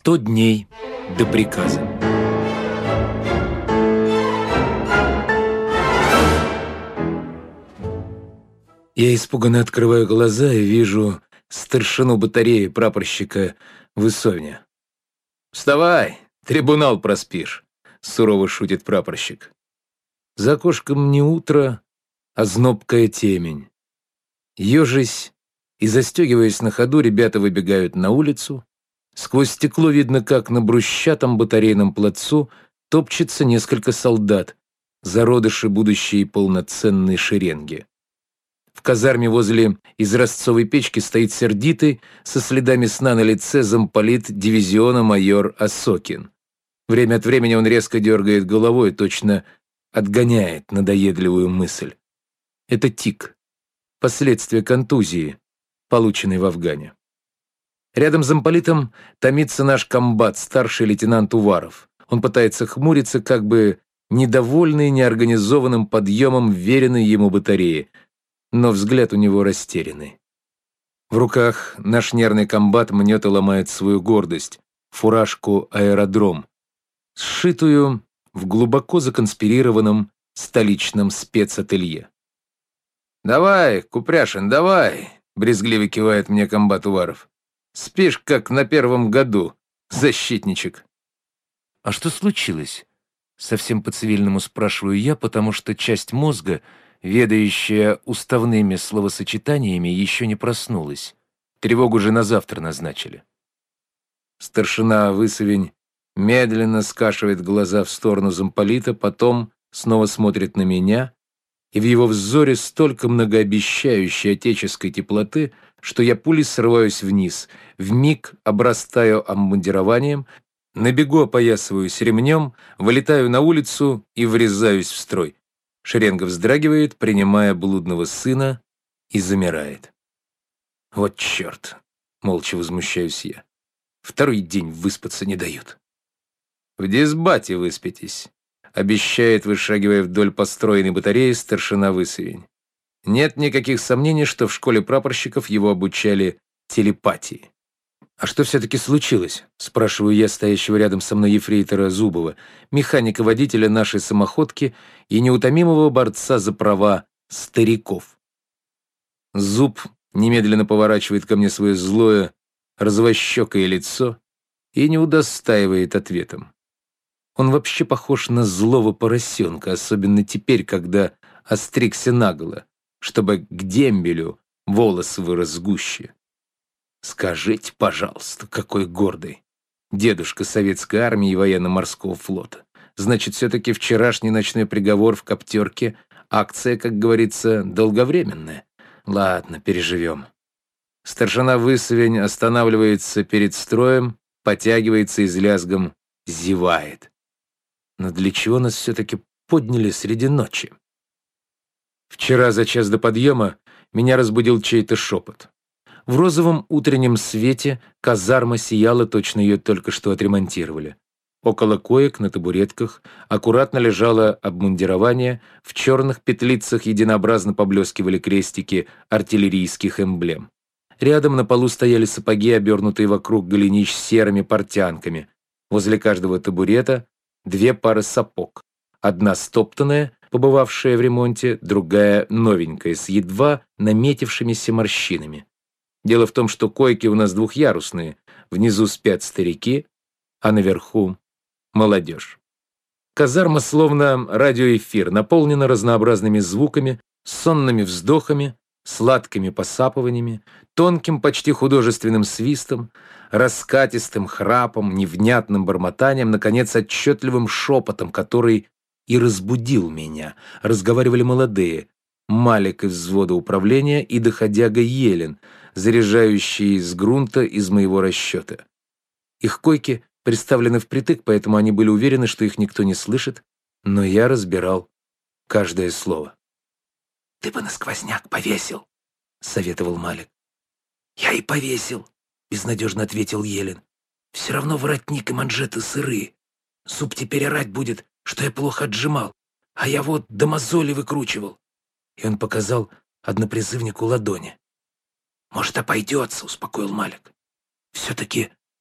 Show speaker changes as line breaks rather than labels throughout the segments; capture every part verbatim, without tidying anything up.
Сто дней до приказа. Я испуганно открываю глаза и вижу старшину батареи прапорщика Высовня. «Вставай, трибунал проспишь», — сурово шутит прапорщик. За окошком не утро, а знобкая темень. Ежась и застегиваясь на ходу, ребята выбегают на улицу. Сквозь стекло видно, как на брусчатом батарейном плацу топчется несколько солдат, зародыши будущей полноценной шеренги. В казарме возле изразцовой печки стоит сердитый, со следами сна на лице, замполит дивизиона майор Осокин. Время от времени он резко дергает головой, точно отгоняет надоедливую мысль. Это тик, последствия контузии, полученной в Афгане. Рядом с замполитом томится наш комбат, старший лейтенант Уваров. Он пытается хмуриться, как бы недовольный неорганизованным подъемом веренной ему батареи, но взгляд у него растерянный. В руках наш нервный комбат мнет и ломает свою гордость — фуражку «Аэродром», сшитую в глубоко законспирированном столичном спецателье. «Давай, Купряшин, давай!» — брезгливо кивает мне комбат Уваров. «Спишь, как на первом году, защитничек».
«А что случилось?» — совсем по-цивильному спрашиваю я, потому что часть мозга, ведающая уставными словосочетаниями, еще не проснулась. Тревогу же на завтра назначили.
Старшина Высовень медленно скашивает глаза в сторону замполита, потом снова смотрит на меня, и в его взоре столько многообещающей отеческой теплоты, что я пулей срываюсь вниз, вмиг обрастаю обмундированием, на бегу опоясываюсь ремнем, вылетаю на улицу и врезаюсь в строй. Шеренга вздрагивает, принимая блудного сына, и замирает. Вот черт, молча возмущаюсь я. Второй день выспаться не дают. В дисбате выспитесь, обещает, вышагивая вдоль построенной батареи, старшина Высовень. Нет никаких сомнений, что в школе прапорщиков его обучали телепатии. «А что все-таки случилось?» — спрашиваю я стоящего рядом со мной ефрейтора Зубова, механика-водителя нашей самоходки и неутомимого борца за права стариков. Зуб немедленно поворачивает ко мне свое злое, розовощекое лицо и не удостаивает ответом. Он вообще похож на злого поросенка, особенно теперь, когда остригся наголо, чтобы к дембелю волос вырос гуще. Скажите, пожалуйста, какой гордый. Дедушка советской армии и военно-морского флота. Значит, все-таки вчерашний ночной приговор в коптерке — акция, как говорится, долговременная. Ладно, переживем. Старшина Высовень останавливается перед строем, потягивается и с лязгом зевает. Но для чего нас все-таки подняли среди ночи? Вчера за час до подъема меня разбудил чей-то шепот. В розовом утреннем свете казарма сияла, точно ее только что отремонтировали. Около коек на табуретках аккуратно лежало обмундирование, в черных петлицах единообразно поблескивали крестики артиллерийских эмблем. Рядом на полу стояли сапоги, обернутые вокруг голенищ серыми портянками. Возле каждого табурета две пары сапог. Одна стоптанная, побывавшая в ремонте, другая новенькая, с едва наметившимися морщинами. Дело в том, что койки у нас двухъярусные, внизу спят старики, а наверху молодежь. Казарма словно радиоэфир, наполнена разнообразными звуками, сонными вздохами, сладкими посапываниями, тонким, почти художественным свистом, раскатистым храпом, невнятным бормотанием, наконец, отчетливым шепотом, который и разбудил меня. Разговаривали молодые, Малик из взвода управления и доходяга Елен, заряжающий из грунта из моего расчета. Их койки приставлены впритык, поэтому они были уверены, что их никто не слышит, но я разбирал каждое слово.
«Ты бы на сквозняк повесил», — советовал Малик. «Я и повесил», — безнадежно ответил Елен. «Все равно воротник и манжеты сырые. Суп теперь орать будет, что я плохо отжимал, а я вот до мозоли выкручивал». И он показал однопризывнику ладони. «Может, обойдется», — успокоил Малик. «Все-таки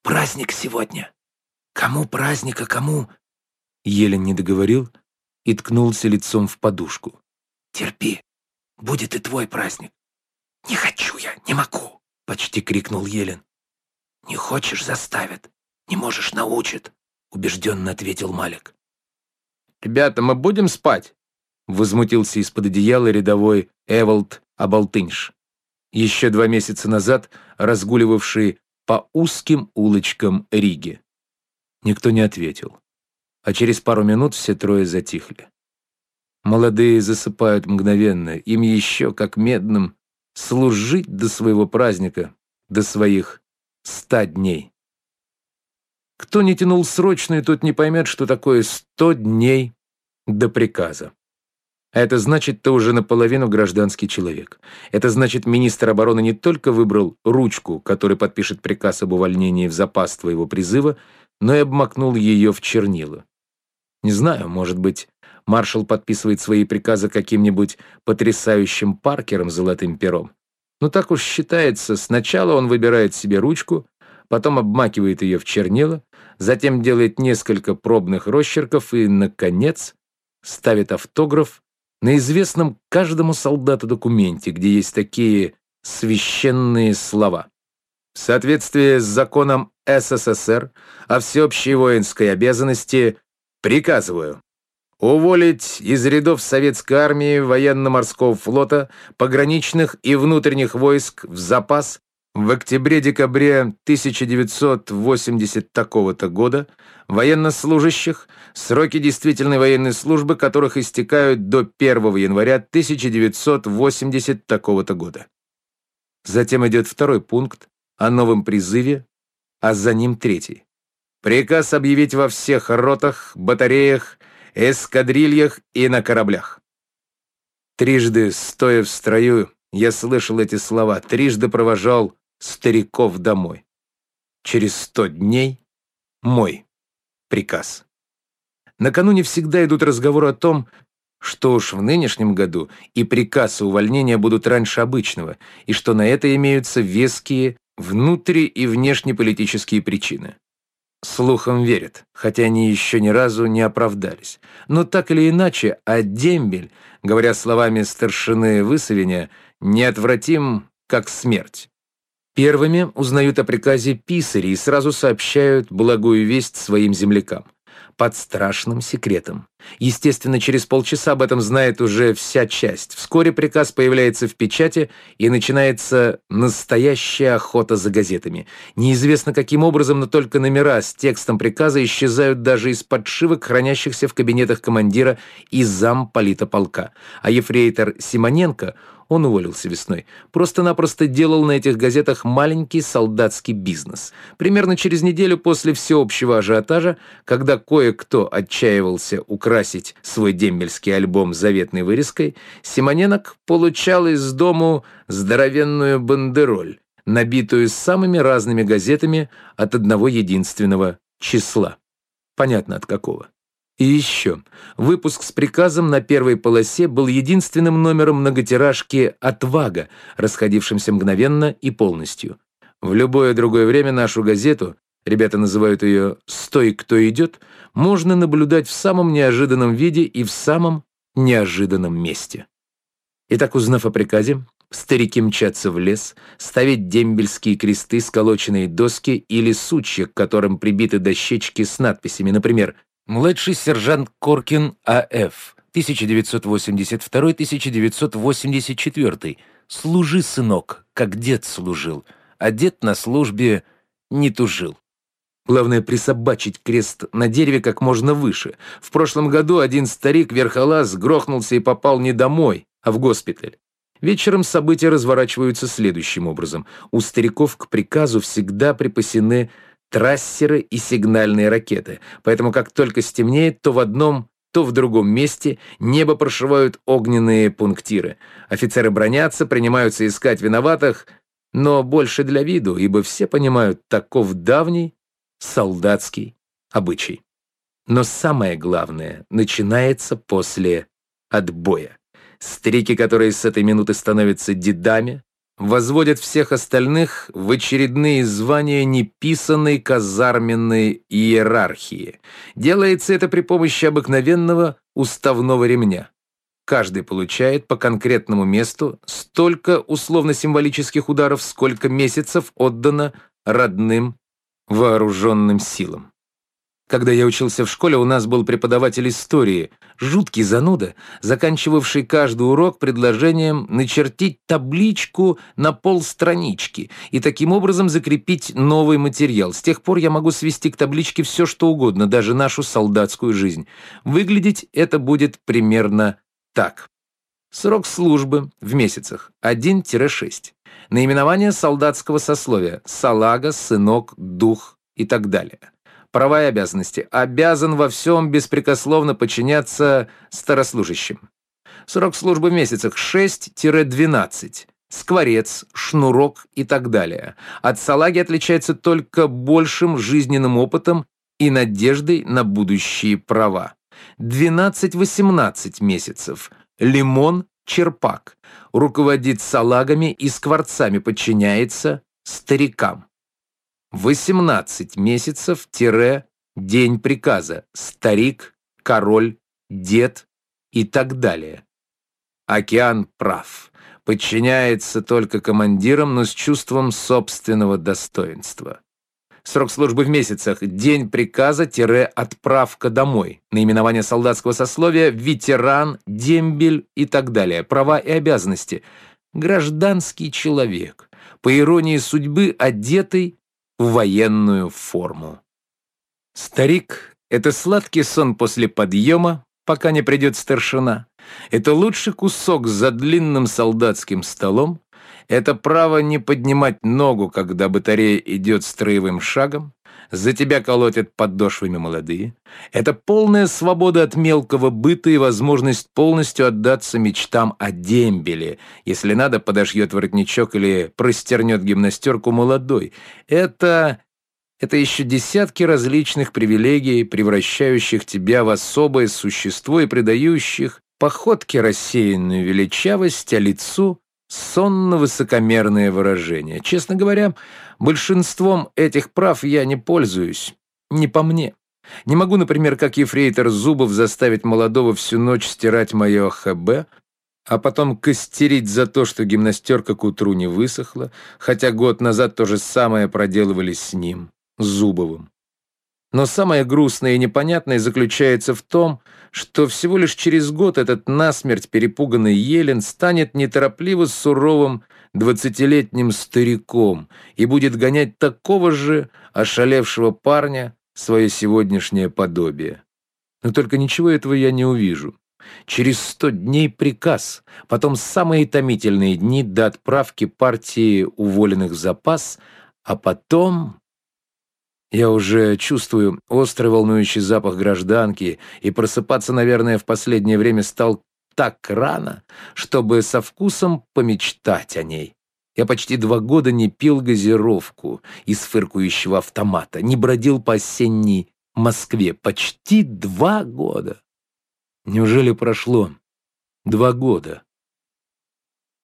Праздник сегодня. Кому праздник, а кому...»
Елен не договорил и ткнулся лицом в подушку.
«Терпи, будет и твой праздник». «Не хочу я, не могу!» — почти крикнул Елен. «Не хочешь — заставят, не можешь — научат», — убежденно ответил Малик.
«Ребята, мы будем спать?» — возмутился из-под одеяла рядовой Эволд Абалтынш, еще два месяца назад разгуливавший по узким улочкам Риги. Никто не ответил, а через пару минут все трое затихли. Молодые засыпают мгновенно, им еще, как медным, служить до своего праздника, до своих ста дней. Кто не тянул срочную, тот не поймет, что такое сто дней до приказа. А это значит, ты уже наполовину гражданский человек. Это значит, министр обороны не только выбрал ручку, которой подпишет приказ об увольнении в запас твоего призыва, но и обмакнул ее в чернила. Не знаю, может быть, маршал подписывает свои приказы каким-нибудь потрясающим Паркером с золотым пером. Но так уж считается, сначала он выбирает себе ручку, потом обмакивает ее в чернила, затем делает несколько пробных росчерков и, наконец, ставит автограф на известном каждому солдату документе, где есть такие священные слова. В соответствии с законом СССР о всеобщей воинской обязанности приказываю уволить из рядов Советской армии, военно-морского флота, пограничных и внутренних войск в запас в октябре-декабре тысяча девятьсот восьмидесятого такого-то года военнослужащих, сроки действительной военной службы которых истекают до первого января тысяча девятьсот восьмидесятого такого-то года. Затем идет второй пункт о новом призыве, а за ним третий. Приказ объявить во всех ротах, батареях, эскадрильях и на кораблях. Трижды, стоя в строю, я слышал эти слова, трижды провожал стариков домой. Через сто дней мой приказ. Накануне всегда идут разговоры о том, что уж в нынешнем году и приказ и увольнения будут раньше обычного, и что на это имеются веские внутри- и внешнеполитические причины. Слухам верят, хотя они еще ни разу не оправдались. Но так или иначе, а дембель, говоря словами старшины Высовиня, неотвратим, как смерть. Первыми узнают о приказе писари и сразу сообщают благую весть своим землякам. Под страшным секретом. Естественно, через полчаса об этом знает уже вся часть. Вскоре приказ появляется в печати, и начинается настоящая охота за газетами. Неизвестно каким образом, но только номера с текстом приказа исчезают даже из подшивок, хранящихся в кабинетах командира и замполита полка. А ефрейтор Симоненко, он уволился весной, просто-напросто делал на этих газетах маленький солдатский бизнес. Примерно через неделю после всеобщего ажиотажа, когда кое-кто отчаивался украсить свой дембельский альбом заветной вырезкой, Симоненок получал из дому здоровенную бандероль, набитую самыми разными газетами от одного единственного числа. Понятно, от какого. И еще, выпуск с приказом на первой полосе был единственным номером многотиражки «Отвага», расходившимся мгновенно и полностью. В любое другое время нашу газету, ребята называют ее «Стой, кто идет», можно наблюдать в самом неожиданном виде и в самом неожиданном месте. Итак, узнав о приказе, старики мчатся в лес, ставить дембельские кресты, сколоченные доски или сучья, к которым прибиты дощечки с надписями, например, «Младший сержант Коркин А Ф тысяча девятьсот восемьдесят второй — тысяча девятьсот восемьдесят четвёртый. Служи, сынок, как дед служил, а дед на службе не тужил». Главное присобачить крест на дереве как можно выше. В прошлом году один старик-верхолаз грохнулся и попал не домой, а в госпиталь. Вечером события разворачиваются следующим образом. У стариков к приказу всегда припасены трассеры и сигнальные ракеты, поэтому как только стемнеет, то в одном, то в другом месте небо прошивают огненные пунктиры. Офицеры бранятся, принимаются искать виноватых, но больше для виду, ибо все понимают, таков давний солдатский обычай. Но самое главное начинается после отбоя. Старики, которые с этой минуты становятся дедами, возводят всех остальных в очередные звания неписанной казарменной иерархии. Делается это при помощи обыкновенного уставного ремня. Каждый получает по конкретному месту столько условно-символических ударов, сколько месяцев отдано родным вооруженным силам. Когда я учился в школе, у нас был преподаватель истории, жуткий зануда, заканчивавший каждый урок предложением начертить табличку на полстранички и таким образом закрепить новый материал. С тех пор я могу свести к табличке все, что угодно, даже нашу солдатскую жизнь. Выглядеть это будет примерно так. Срок службы в месяцах один шесть. Наименование солдатского сословия: салага, сынок, дух и так далее. Права и обязанности: обязан во всем беспрекословно подчиняться старослужащим. Срок службы в месяцах шесть двенадцать. Скворец, шнурок и так далее. От салаги отличается только большим жизненным опытом и надеждой на будущие права. двенадцать восемнадцать месяцев. Лимон, черпак. Руководит салагами и скворцами, подчиняется старикам. восемнадцать месяцев — день приказа, старик, король, дед и так далее. Океан прав, подчиняется только командирам, но с чувством собственного достоинства. Срок службы в месяцах: день приказа — отправка домой. Наименование солдатского сословия: ветеран, дембель и так далее. Права и обязанности: гражданский человек, по иронии судьбы, одетый в военную форму. Старик — это сладкий сон после подъема, пока не придет старшина. Это лучший кусок за длинным солдатским столом. Это право не поднимать ногу, когда батарея идет строевым шагом. За тебя колотят подошвами молодые. Это полная свобода от мелкого быта и возможность полностью отдаться мечтам о дембеле. Если надо, подошьет воротничок или простернет гимнастерку молодой. Это... Это еще десятки различных привилегий, превращающих тебя в особое существо и придающих походке рассеянную величавость, а лицу сонно-высокомерное выражение. Честно говоря, большинством этих прав я не пользуюсь. Не по мне. Не могу, например, как ефрейтор Зубов, заставить молодого всю ночь стирать мое ХБ, а потом костерить за то, что гимнастерка к утру не высохла, хотя год назад то же самое проделывали с ним, Зубовым. Но самое грустное и непонятное заключается в том, что всего лишь через год этот насмерть перепуганный Елен станет неторопливо суровым двадцатилетним стариком и будет гонять такого же ошалевшего парня свое сегодняшнее подобие. Но только ничего этого я не увижу. Через сто дней приказ, потом самые томительные дни до отправки партии уволенных в запас, а потом... Я уже чувствую острый волнующий запах гражданки, и просыпаться, наверное, в последнее время стал так рано, чтобы со вкусом помечтать о ней. Я почти два года не пил газировку из фыркающего автомата, не бродил по осенней Москве. Почти два года. Неужели прошло два года?